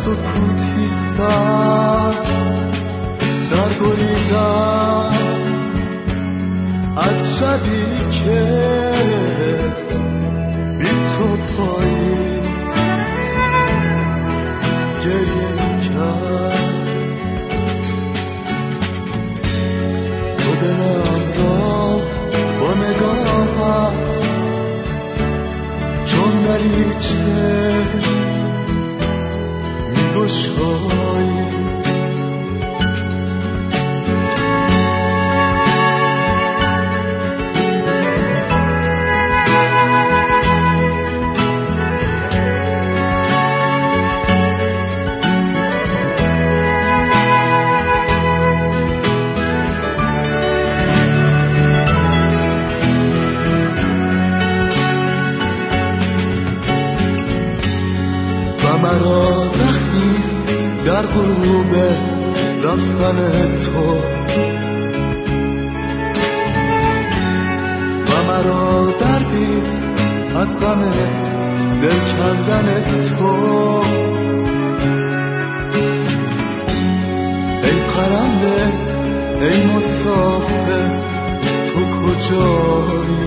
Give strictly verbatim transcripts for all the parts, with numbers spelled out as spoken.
سکوتی سر در گریزم از شبی که بی تو پاییز گریه میکرد. تو دلم را با نگاهت چون دریچه میگشایی. مرا زخمیست در غروب رفتن تو و مرا دردیست از غم دل کندن تو. ای پرنده ای مسافر تو کجایی؟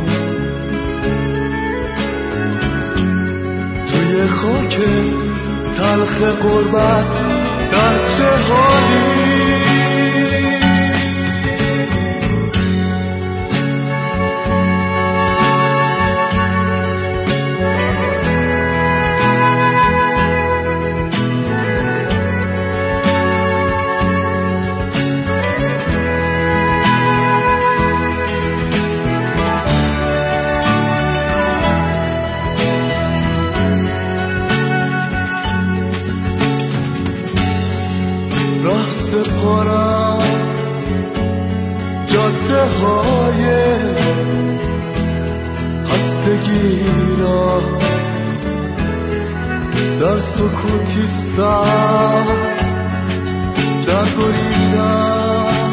توی خاک تلخ غربت در چه حالی؟ راه سپارم جاده های هستگی را در سکوتی سر در گریزم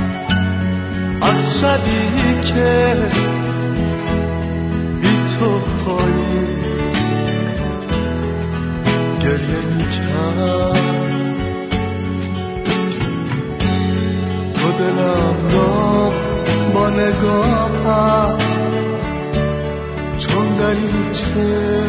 از شبی که بی تو پاییز گریه میکرد. دلم را با نگاهت چون دریچه